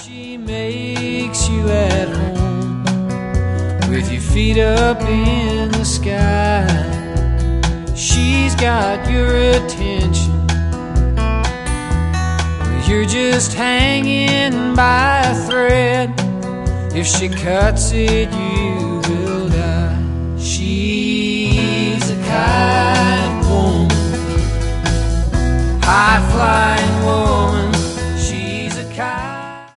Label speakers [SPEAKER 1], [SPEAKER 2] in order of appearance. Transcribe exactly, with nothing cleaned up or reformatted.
[SPEAKER 1] She makes you at home with your feet up in the sky. She's got your attention. You're just hanging by a thread. If she cuts it, you will die. She